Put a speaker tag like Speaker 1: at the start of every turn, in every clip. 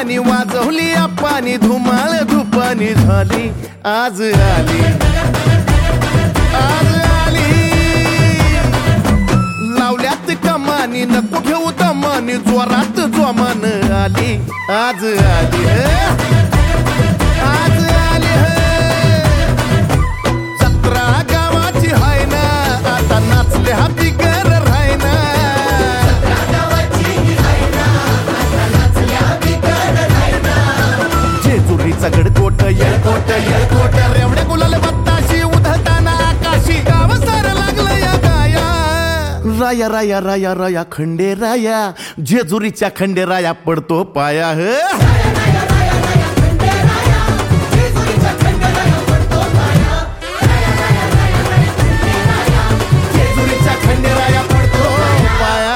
Speaker 1: टापानी वाजवली आप्पानी धुमाळ धुपानी झाली आज आली आज आली लावल्यात कमानी नको घेऊ दमानी जोरात जोमान आली आज आली आज आली जत्रा गावाची हाय ना आता नाचले हा बिगर राय ना जेजुरीचा गडकोट येळकोट येळकोट रेवड्या गुलाल बत्ताशी उधळताना आकाशी गाव सार लागलं या गाया राया राया राया राया खंडे राया जेजुरीच्या खंडे राया पडतो पाया जेजुरीच्या खंडे राया पडतो पाया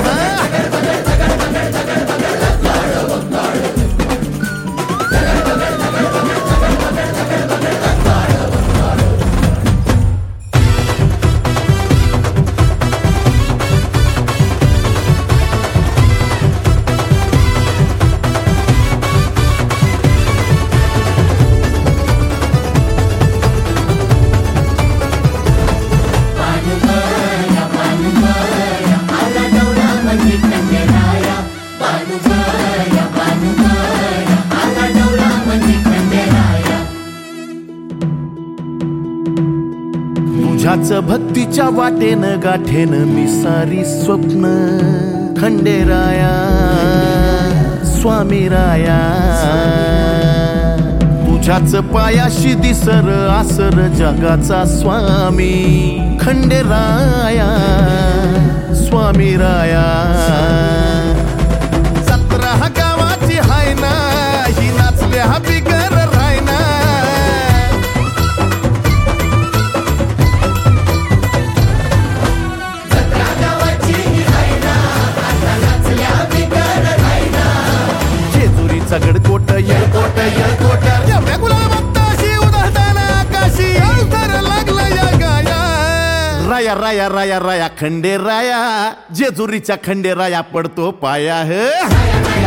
Speaker 1: तुझ्याच भक्तीच्या वाटेनं गाठेन मी सारी स्वप्न खंडेराया स्वामी राया तुझ्याच पायाशी दिसर आसर जगाचा स्वामी खंडेराया स्वामी राया जत्रा गावाची हाय ना ही नाचले हा बिगर राय ना गडकोट येळकोट येळकोट रेवड्या गुलाल बत्ताशी उधळताना आकाशी अवतार लागला या गाया राया राया राया राया खंडे राया जेजुरीच्या खंडे राया पडतो पाया